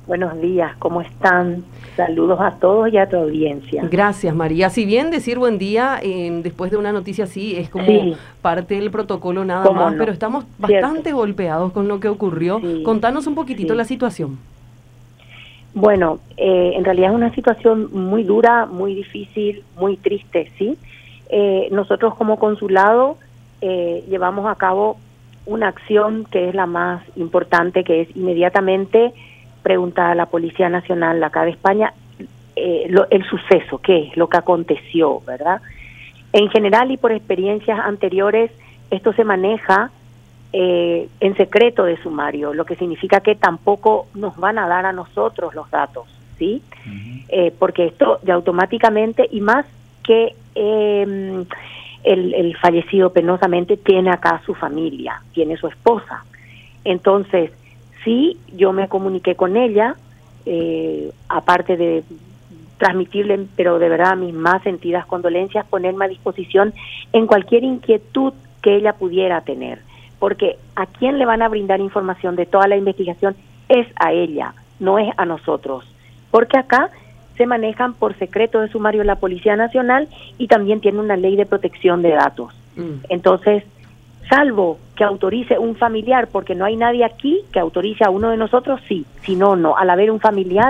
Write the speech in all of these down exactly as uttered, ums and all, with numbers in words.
Buenos días, ¿cómo están? Saludos a todos y a tu audiencia. Gracias, María. Si bien decir buen día eh, después de una noticia así es como sí. parte del protocolo nada más, no? pero estamos bastante Cierto. golpeados con lo que ocurrió. Sí. Contanos un poquitito sí. la situación. Bueno, eh, en realidad es una situación muy dura, muy difícil, muy triste, ¿sí? Eh, nosotros como consulado eh, llevamos a cabo una acción que es la más importante, que es inmediatamente preguntar a la Policía Nacional acá de España eh, lo, el suceso, qué es lo que aconteció, ¿verdad? En general y por experiencias anteriores, esto se maneja eh, en secreto de sumario, lo que significa que tampoco nos van a dar a nosotros los datos, ¿sí? Uh-huh. Eh, porque esto ya automáticamente, y más que eh, el, el fallecido penosamente tiene acá su familia, tiene su esposa. Entonces, sí, yo me comuniqué con ella, eh, aparte de transmitirle, pero de verdad, mis más sentidas condolencias, ponerme a disposición en cualquier inquietud que ella pudiera tener, porque a quién le van a brindar información de toda la investigación es a ella, no es a nosotros, porque acá se manejan por secreto de sumario la Policía Nacional y también tiene una ley de protección de datos. Mm. Entonces, salvo que autorice un familiar, porque no hay nadie aquí que autorice a uno de nosotros, sí, si no, no. Al haber un familiar,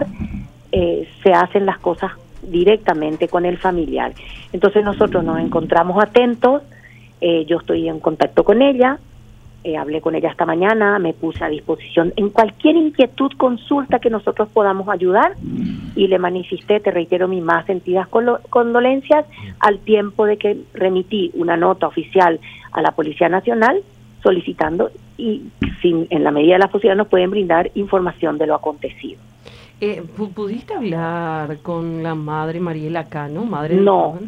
eh, se hacen las cosas directamente con el familiar. Entonces nosotros nos encontramos atentos, eh, yo estoy en contacto con ella, eh, hablé con ella esta mañana, me puse a disposición en cualquier inquietud, consulta que nosotros podamos ayudar, y le manifesté, te reitero, mis más sentidas condolencias, al tiempo de que remití una nota oficial a la Policía Nacional solicitando, y sin, en la medida de la posibilidad nos pueden brindar información de lo acontecido. Eh, ¿Pudiste hablar con la madre Mariela Cano? Madre no,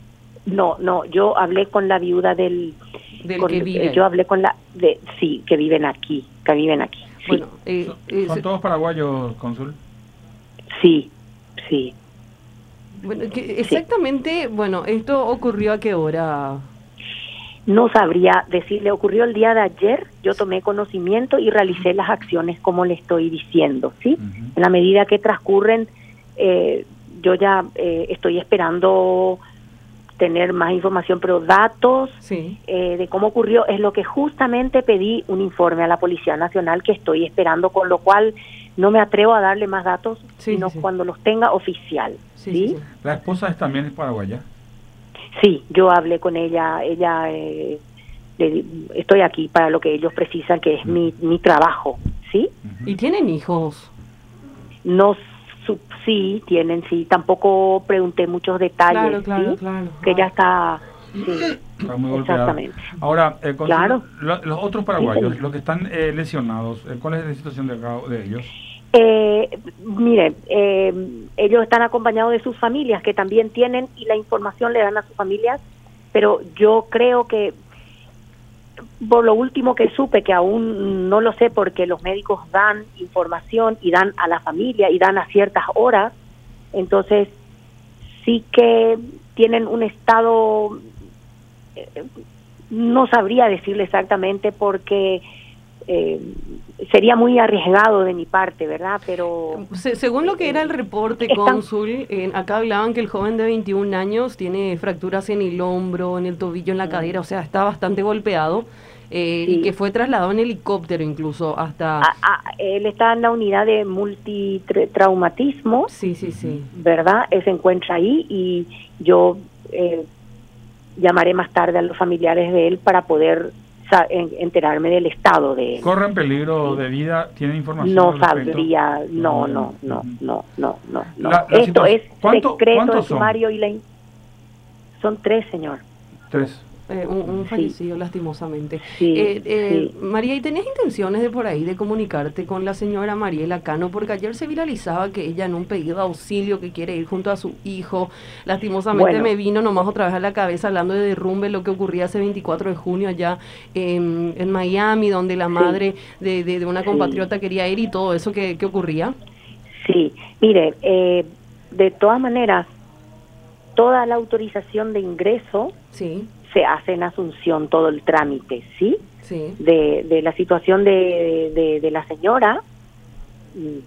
no, no, yo hablé con la viuda del... del con, que vive. Eh, yo hablé con la... de sí, que viven aquí, que viven aquí. Sí. Bueno, eh, ¿Son, eh, ¿son todos paraguayos, cónsul? Sí, sí. Bueno, que exactamente, sí. Bueno, ¿esto ocurrió a qué hora? No sabría decirle, ocurrió el día de ayer, yo tomé conocimiento y realicé las acciones como le estoy diciendo, ¿sí? Uh-huh. En la medida que transcurren, eh, yo ya eh, estoy esperando tener más información, pero datos sí. eh, de cómo ocurrió es lo que justamente pedí un informe a la Policía Nacional que estoy esperando, con lo cual no me atrevo a darle más datos, sí, sino sí, sí. cuando los tenga oficial, ¿sí? ¿sí? sí, sí. ¿La esposa es también es paraguaya? Sí, yo hablé con ella, ella eh, le, estoy aquí para lo que ellos precisan, que es uh-huh. mi, mi trabajo, ¿sí? Uh-huh. ¿Y tienen hijos? No, su, sí, tienen, sí, tampoco pregunté muchos detalles, claro, claro, ¿sí? claro. Que ella está, sí, está muy exactamente. Golpeada. Ahora, eh, con claro. su, lo, los otros paraguayos, sí, los que están eh, lesionados, eh, ¿cuál es la situación de, de ellos? Eh, mire, eh, ellos están acompañados de sus familias que también tienen, y la información le dan a sus familias, pero yo creo que por lo último que supe, que aún no lo sé porque los médicos dan información y dan a la familia y dan a ciertas horas, entonces sí que tienen un estado, eh, no sabría decirle exactamente porque Eh, sería muy arriesgado de mi parte, ¿verdad? Pero Se, según lo que era el reporte, están, cónsul, eh, acá hablaban que el joven de veintiún años tiene fracturas en el hombro, en el tobillo, en la cadera, o sea, está bastante golpeado, eh, sí. y que fue trasladado en helicóptero incluso hasta... A, a, él está en la unidad de multitraumatismo, sí, sí, sí, ¿verdad? Él se encuentra ahí, y yo eh, llamaré más tarde a los familiares de él para poder enterarme del estado de él. ¿Corren peligro sí. de vida? ¿Tienen información? No sabría, no, no, no, no, no, no, no. La, la Esto es secreto de sumario y la in... son tres, señor. Tres. Eh, un, un fallecido, sí. lastimosamente. Sí, eh, eh, sí. María, ¿y tenías intenciones de por ahí de comunicarte con la señora Mariela Cano? Porque ayer se viralizaba que ella en un pedido de auxilio que quiere ir junto a su hijo, lastimosamente bueno. me vino nomás otra vez a la cabeza hablando de derrumbe, lo que ocurría ese veinticuatro de junio allá en, en Miami, donde la madre sí. de, de, de una compatriota sí. quería ir, y todo eso que, que ocurría. Sí, mire, eh, de todas maneras, toda la autorización de ingreso sí. se hace en Asunción, todo el trámite, ¿sí? Sí. De, de la situación de, de, de la señora,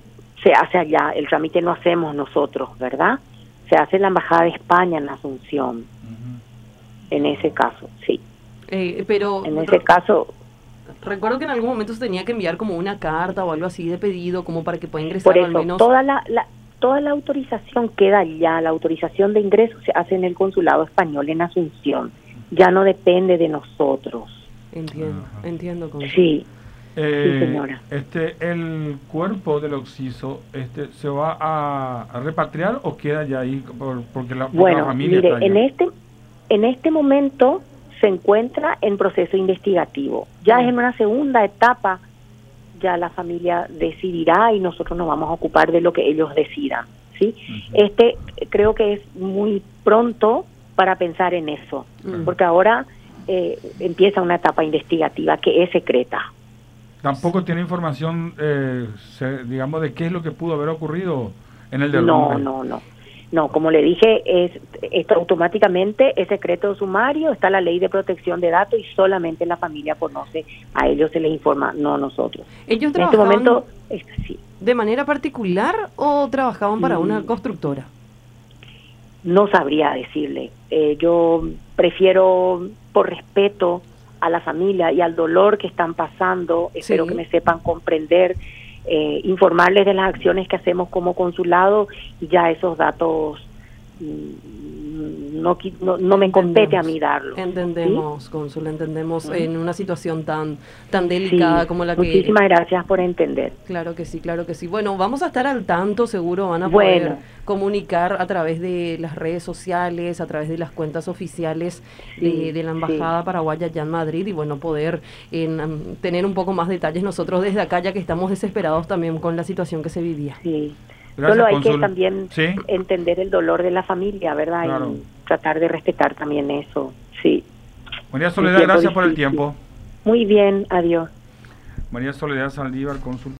se hace allá, el trámite no hacemos nosotros, ¿verdad? Se hace en la Embajada de España en Asunción, uh-huh. en ese caso, sí. Eh, pero en ese caso... Recuerdo que en algún momento se tenía que enviar como una carta o algo así de pedido, como para que pueda ingresar. Por eso, al menos... toda la, la toda la autorización queda allá, la autorización de ingreso se hace en el Consulado Español en Asunción, ya no depende de nosotros. Entiendo, Ajá. entiendo. Con sí. Eh, sí, señora. Este, ¿el cuerpo del occiso este, se va a, a repatriar o queda ya ahí por, porque la, porque bueno, la familia mire, está allá? en este, en este momento se encuentra en proceso investigativo. Ya es en una segunda etapa, ya la familia decidirá y nosotros nos vamos a ocupar de lo que ellos decidan, ¿sí? Uh-huh. Este creo que es muy pronto para pensar en eso, uh-huh. porque ahora eh, empieza una etapa investigativa que es secreta. ¿Tampoco tiene información, eh, se, digamos, de qué es lo que pudo haber ocurrido en el derrumbe? No, no, no. No, como le dije, es esto automáticamente es secreto sumario, está la ley de protección de datos y solamente la familia conoce, a ellos se les informa, no a nosotros. ¿Ellos en este momento, es, sí. de manera particular o trabajaban para mm. una constructora? No sabría decirle. Eh, yo prefiero, por respeto a la familia y al dolor que están pasando, espero sí. que me sepan comprender, eh, informarles de las acciones que hacemos como consulado y ya esos datos no, no, no me compete a mí darlos. Entendemos, ¿sí? Cónsul, entendemos ¿sí? en una situación tan tan delicada sí, como la que... Muchísimas gracias por entender. Claro que sí, claro que sí. Bueno, vamos a estar al tanto, seguro van a bueno. poder comunicar a través de las redes sociales, a través de las cuentas oficiales sí, de, de la Embajada sí. Paraguaya allá en Madrid y bueno, poder en, um, tener un poco más detalles nosotros desde acá, ya que estamos desesperados también con la situación que se vivía. Sí. Gracias, Solo hay Cónsul. que también ¿Sí? entender el dolor de la familia, ¿verdad? Claro. Y tratar de respetar también eso, sí. María Soledad, gracias difícil. por el tiempo. Muy bien, adiós. María Soledad Saldívar, cónsul.